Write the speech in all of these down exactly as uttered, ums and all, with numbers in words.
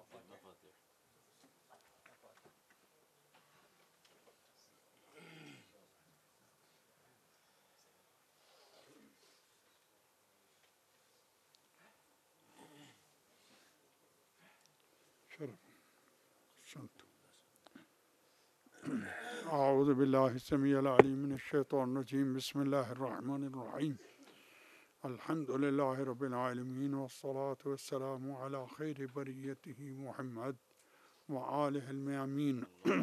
أعوذ بالله السميع العليم من الشيطان الرجيم بسم الله الرحمن الرحيم الحمد لله رب العالمين والصلاة والسلام على خير بريته محمد وآله الميامين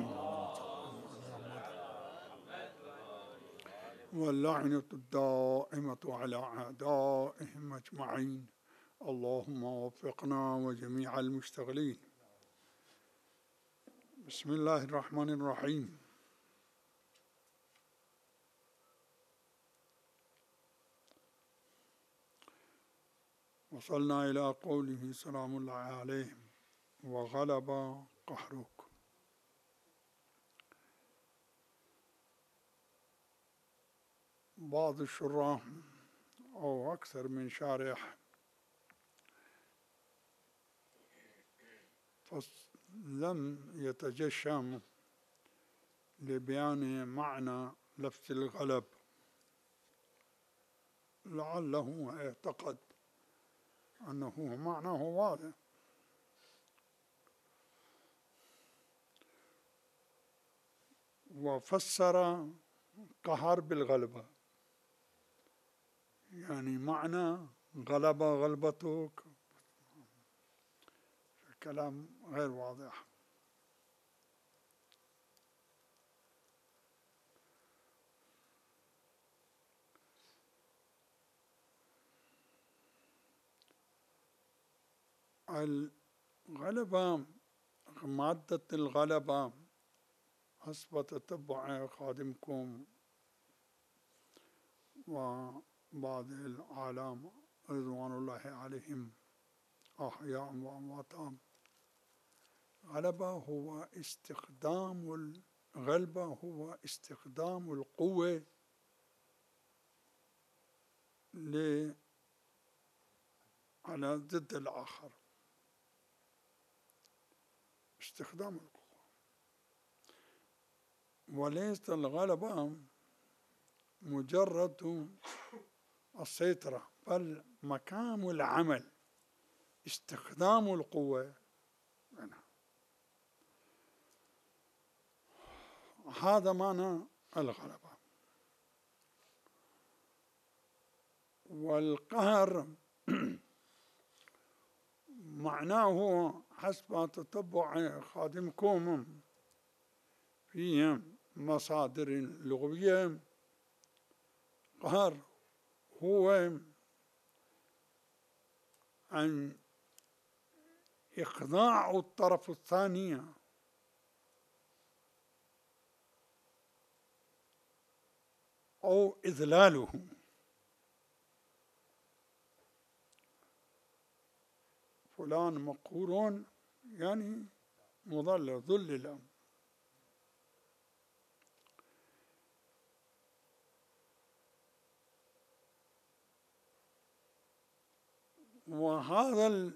واللعنة الدائمة على أعدائهم أجمعين اللهم وفقنا وجميع المشتغلين. بسم الله الرحمن الرحيم. وصلنا إلى قوله سلام الله عليهم وغلب قهرك. بعض الشراح أو أكثر من شارح لم يتجشم لبيان معنى لفظ الغلب، لعله اعتقد أنه معناه واضح، وفسر قهر بالغلبة، يعني معنى غلب غلبتك كلام غير واضح. الغلبة، مادة الغلبة حسب تتبع خادمكم وبعض العالم رضوان الله عليهم أحياء وأمواتا، غلبة هو استخدام الغلبة هو استخدام القوة ل على ضد الآخر، استخدام القوة، وليس الغلبة مجرد السيطرة، بل مكان العمل استخدام القوة. هذا معنى الغلبة. والقهر معناه حسب تتبع خادمكم في مصادر لغوية، قهر هو أن إخضاع الطرف الثاني أو إذلاله. فلان مقهور يعني مضلل ذلل. وهذا ال...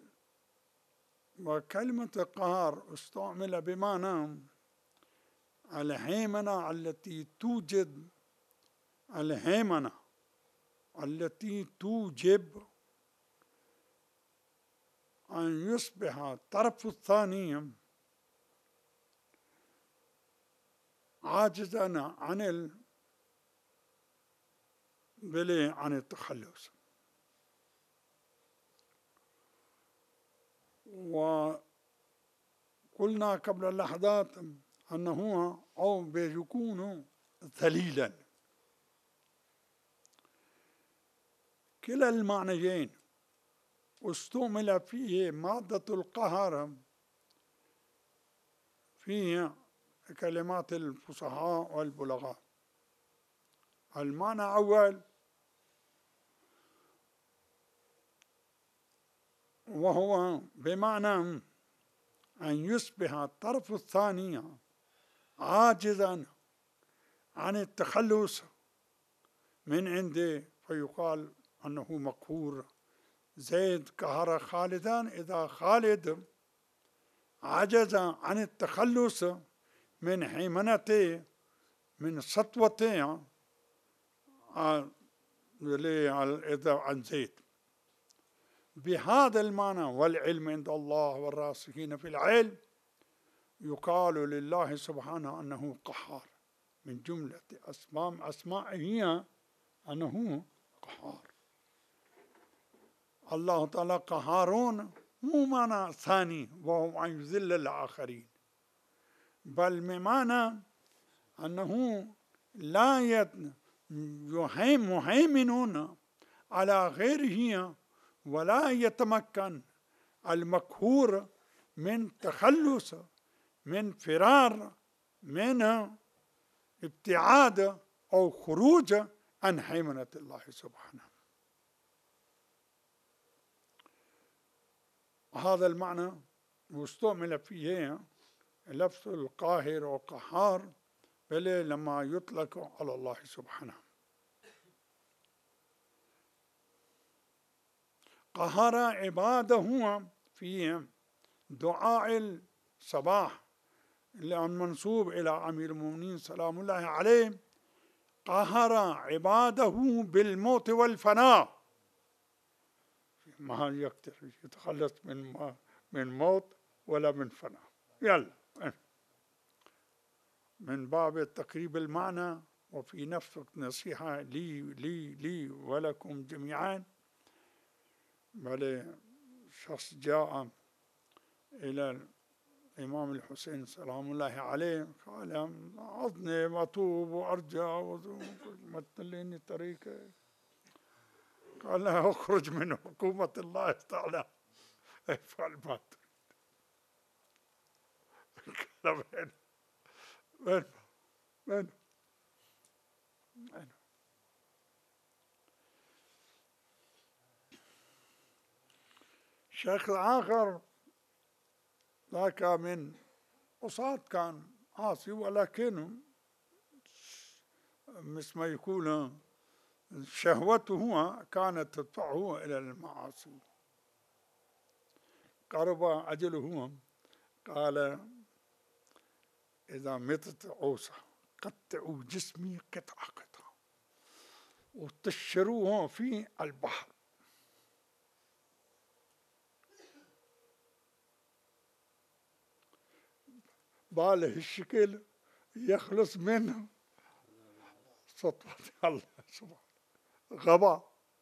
وكلمة قهر استعمل بمعنى الهيمنة التي توجد الهيمنة التي توجب أن يصبح الطرف الثاني عاجزا عن ال... بلي عن التخلص. وقلنا قبل لحظات أنه أو بيكون ذليلا. كلا المعنيين استعمل فيه مادة القهر في كلمات الفصحاء والبلغاء. المعنى الأول وهو بمعنى أن يصبح الطرف الثاني عاجزا عن التخلص من عنده، فيقال أنه مقهور. زيد قهر خالدا، إذا خالد عجز عن التخلص من هيمنته من سطوته عن زيد. بهذا المعنى والعلم عند الله والراسخين في العلم يقال لله سبحانه أنه قهار، من جملة أسماء أسمائه أنه قهار. الله تعالى قهارون مو معنى ثاني وهو أن يذل الآخرين، بل بمعنى أنه لا يهيمنون على غيره ولا يتمكن المقهور من تخلص، من فرار، من ابتعاد أو خروج عن هيمنة الله سبحانه. هذا المعنى واستعمل فيه لفظ القاهر وقهار بل لما يطلق على الله سبحانه. قهر عباده في دعاء الصباح اللي منسوب إلى أمير المؤمنين سلام الله عليه، قهر عباده بالموت والفناء، ما يقدر يتخلص من من موت ولا من فناء. يلا من باب تقريب المعنى وفي نفس نصيحة لي لي لي ولكم جميعا. بل شخص جاء إلى الإمام الحسين سلام الله عليه قال أذنب وأتوب وأرجع ومثلني طريقة. قال له اخرج من حكومة الله تعالى افعل ما تريد. قال وين وين وين وين شيخ آخر ذاك من أصاد كان عاصي ولكن مثل ما يقول شهوته كانت تدفعه إلى المعاصي. قرب أجله قال إذا متت عوسى قطعوا جسمي قطعة قطعة وتشروه في البحر. باله الشكل يخلص منه سطوة الله سبحانه. غبا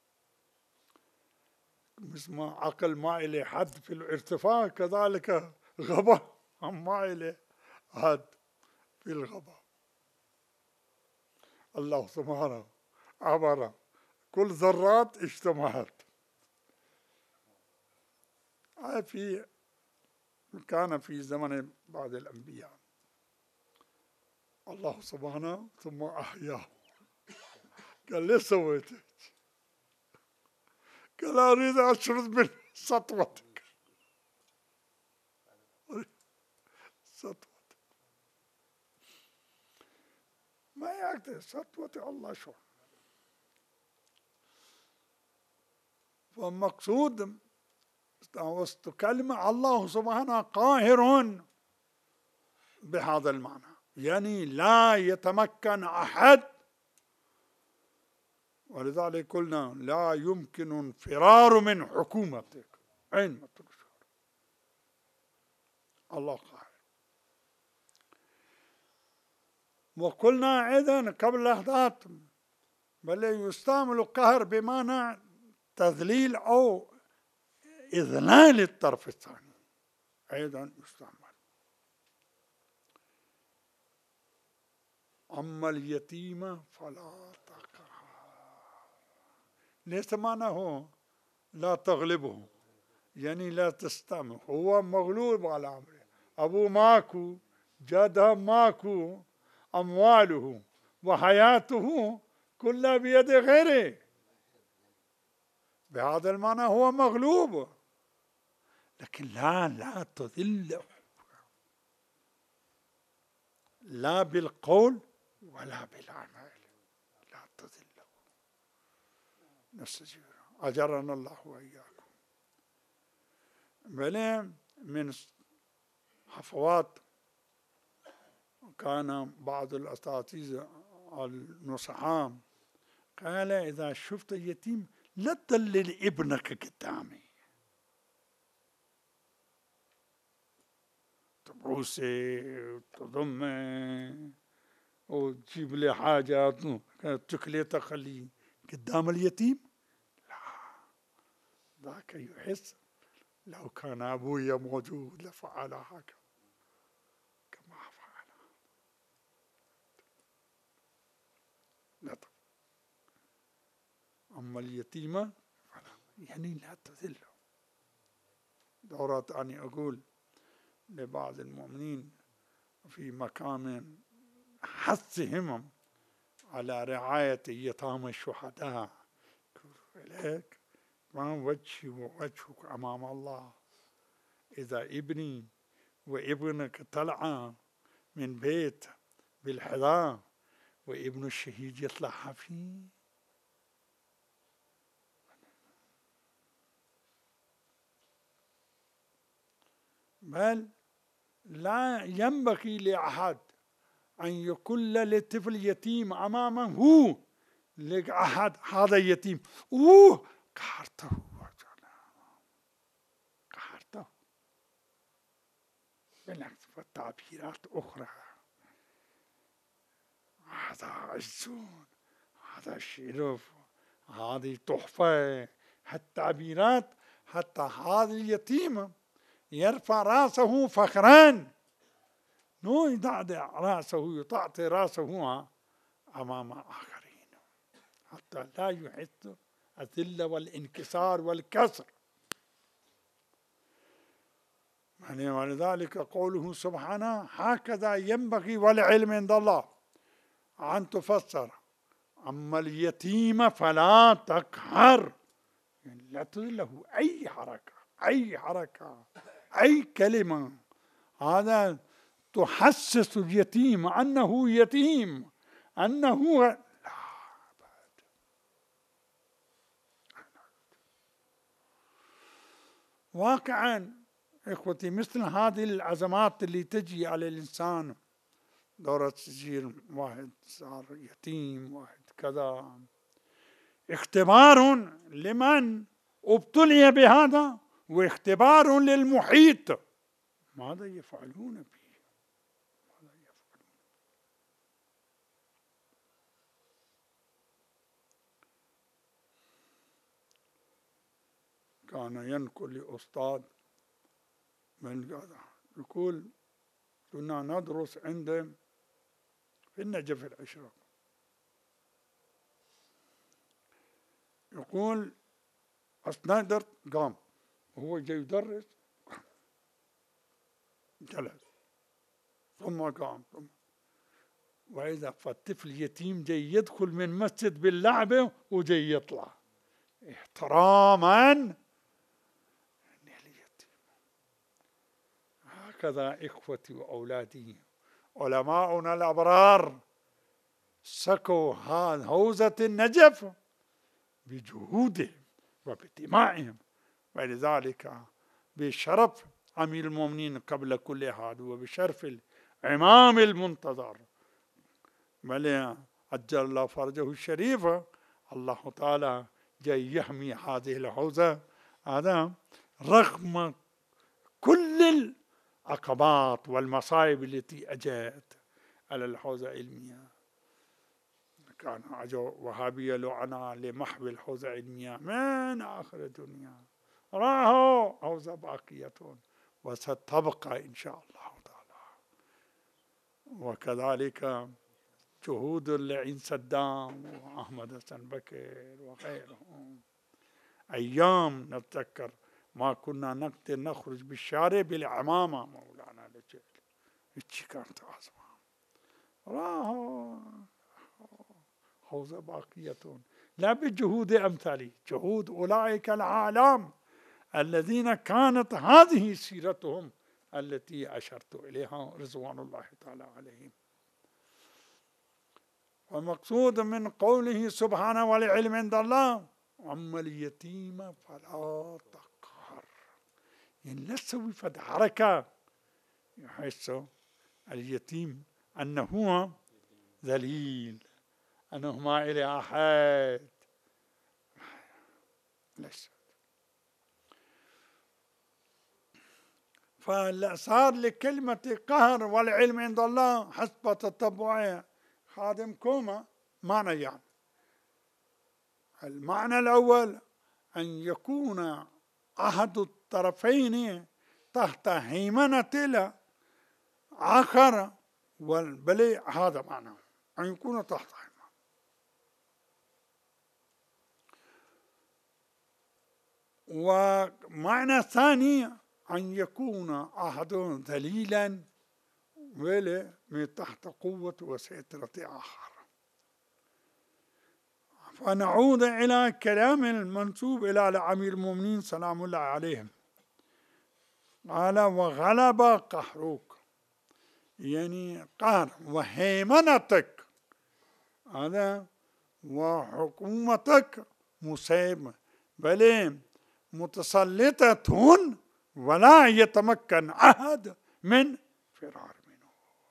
مثل ما عقل ما إليه حد في الارتفاع كذلك غبا ما إليه حد في الغبا. الله سبحانه عبر كل ذرات اجتمعت. في كان في زمن بعض الأنبياء الله سبحانه ثم أحياه. قال ليش سويت؟ قال أريد أشرد من سطوتك. سطوتك ما يقدر سطوة الله شو. فالمقصود وسط كلمة الله سبحانه قاهر بهذا المعنى، يعني لا يتمكن أحد، ولذلك قلنا لا يمكن انفرار من حكومتك أينما تنشر. الله قاهر. وقلنا أيضا قبل لحظات بل يستعمل القهر بمعنى تذليل أو إذلال الطرف الثاني أيضا يستعمل. أما اليتيم فلا تقهر، ليس معناه لا تغلبه، يعني لا تستعمل، هو مغلوب على أمره، أبوه ماكو، جده ماكو، أمواله وحياته كلها بيد غيره. بهذا المعنى هو مغلوب، لكن لا لا تذله لا بالقول ولا بالعمل، لا تذله. نستجيب أجرنا الله وإياكم. بل من حفوات. كان بعض الأساتذة النصحاء قال إذا شفت يتيم لا تدلل ابنك قدامي، تبوسه وتضمه وتجيب لي حاجات تشوكليته خليه قدام اليتيم. لا، ذاك يحس لو كان أبوي موجود لفعل هكذا كما فعل. لا، أما اليتيمة يعني لا تذله. دورات أني أقول لبعض المؤمنين في مقام حثهم على رعاية يتامى الشهداء، إليك ما وجهي ووجهك أمام الله. إذا ابني وابنك طلع من بيت بالحذاء وابن الشهيد يطلع حفي، بل لا ينبغي لأحد أن يكون للطفل يتيم أمامه هو لأحد هذا يتيم أوه قهرته قهرته. بالعكس والتعبيرات أخرى، هذا عز، هذا شرف، هذه تحفة. التعبيرات حتى هذا اليتيم يرفع رأسه فخرا، نو يضعضع رأسه يطعطي رأسه أمام آخرين حتى لا يحس الذل والانكسار والكسر. يعني ولذلك قوله سبحانه هكذا ينبغي والعلم عند الله أن تفسر. أما اليتيم فلا تقهر، يعني لا تذله أي حركة أي حركة أي كلمة، هذا تحسس اليتيم أنه يتيم، أنه لا أبد. واقعا إخوتي مثل هذه الأزمات اللي تجي على الإنسان، دورة تسجيل واحد صار يتيم واحد كذا، اختبار لمن ابتلي بهذا واختبار للمحيط. ماذا يفعلون به؟ ماذا يفعلون؟ كان ينقل لأستاذ من هذا يقول كنا ندرس عنده في النجف العشرة، يقول أسنايدر قام وهو جاي يدرس جلس ثم قام ثم، وإذا فالطفل يتيم جاي يدخل من مسجد باللعبة وجاي يطلع احتراما لليتيم. هكذا إخوتي وأولادي علماؤنا الأبرار سكوا هوزة النجف بجهودهم وبدمائهم، ولذلك بشرف أمير المؤمنين قبل كل هذا وبشرف الإمام المنتظر بل عجل الله فرجه الشريف، الله تعالى جاي يحمي هذه الحوزة هذا رغم كل العقبات والمصائب التي أجت على الحوزة العلمية. كان أجوا وهابية لعنة لمحو الحوزة العلمية من آخر الدنيا، راهو حوزة باقية وستبقى إن شاء الله تعالى. وكذلك جهود العين صدام وأحمد حسن بكر وغيرهم، أيام نتذكر ما كنا نقدر نخرج بالشارع بالعمامة مولانا لجل، إيش كانت عظمة. راهو حوزة باقية لا بجهود أمثالي، جهود أولئك العالم الذين كانت هذه سيرتهم التي أشرت إليها رضوان الله تعالى عليهم. والمقصود من قوله سبحانه والعلم عند الله أما اليتيم فلا تقهر، يعني لا تسوي فد حركة يحس اليتيم أنه ذليل، أنه ما إلى أحد، ليس. فصار لكلمة قهر والعلم عند الله حسب تتبعها خادم كوما معنى يعني. المعنى الأول أن يكون أحد الطرفين تحت هيمنة الآخر، بل هذا معنى أن يكون تحت هيمنة. ومعنى ثاني أن يكون أحد ذليلا ولا من تحت قوة وسيطرة آخر. فنعود إلى كلام المنسوب إلى أمير المؤمنين سلام الله عليهم، قال وغلب قهرك، يعني قهر وهيمنتك هذا وحكومتك مسيبة بل متسلطة ولا يتمكن أحد من فرار منه.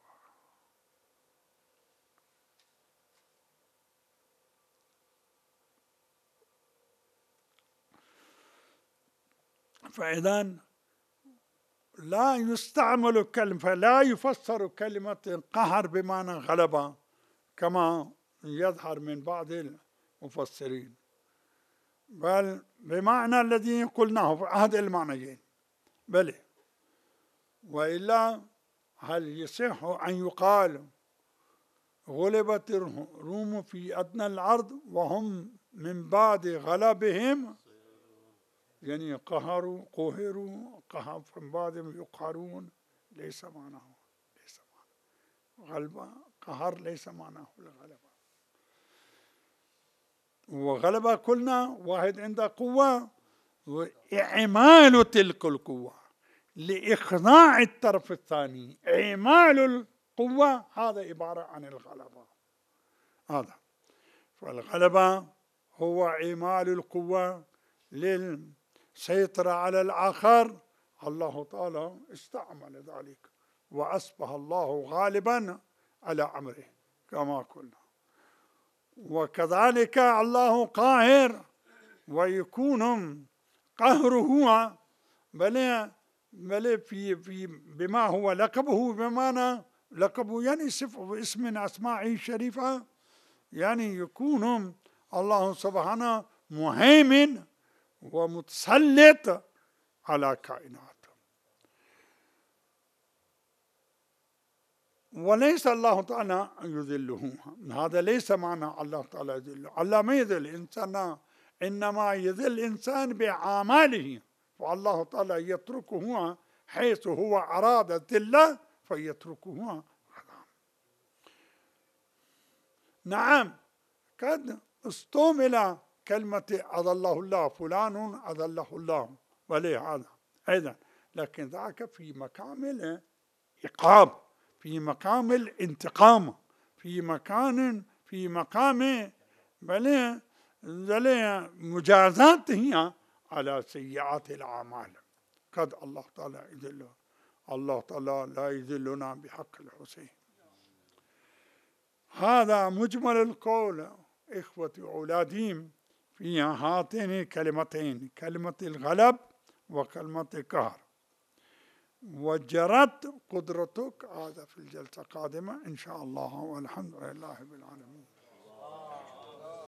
فإذا لا يستعمل كلمة، فلا يفسر كلمة قهر بمعنى غلبة كما يظهر من بعض المفسرين، بل بمعنى الذي قلناه في أحد المعنيين. بل وإلا هل يصح أن يقال غلبت الروم في أدنى الأرض وهم من بعد غلبهم يعني قهروا قهروا قهر من بعدهم يقهرون؟ ليس معناه، ليس معناه غلبة قهر، ليس معناه الغلبة. وغلبة قلنا واحد عنده قوة وإعمال تلك القوة لإخضاع الطرف الثاني، إعمال القوة هذا عبارة عن الغلبة. هذا فالغلبة هو إعمال القوة للسيطرة على الآخر. الله تعالى استعمل ذلك وأصبح الله غالبا على أمره كما قلنا. وكذلك الله قاهر ويكون قهره بل بل في في بما هو لقبه، بمعنى لقبه يعني صفه اسم من أسمائه الشريفة، يعني يكون الله سبحانه مهيمن ومتسلط على كائناته. وليس الله تعالى يذله، هذا ليس معنى الله تعالى يذله. الله ما يذل الإنسان، إنما يذل الإنسان بأعماله، فالله تعالى يتركه حيث هو أراد الذلة فيتركه. نعم قد استعمل كلمة أذله الله، فلان أذله الله وليه هذا أيضا، لكن ذاك في مقام العقاب، في مقام الانتقام، في مكان في مقام بل مجازاته على سيئات الأعمال. قد الله تعالى يذله، الله تعالى لا يذلنا بحق الحسين. هذا مجمل القول إخوتي أولاديم في هاتين الكلمتين، كلمة الغلب وكلمة القهر. وجرت قدرتك هذا في الجلسة القادمة إن شاء الله، والحمد لله رب العالمين.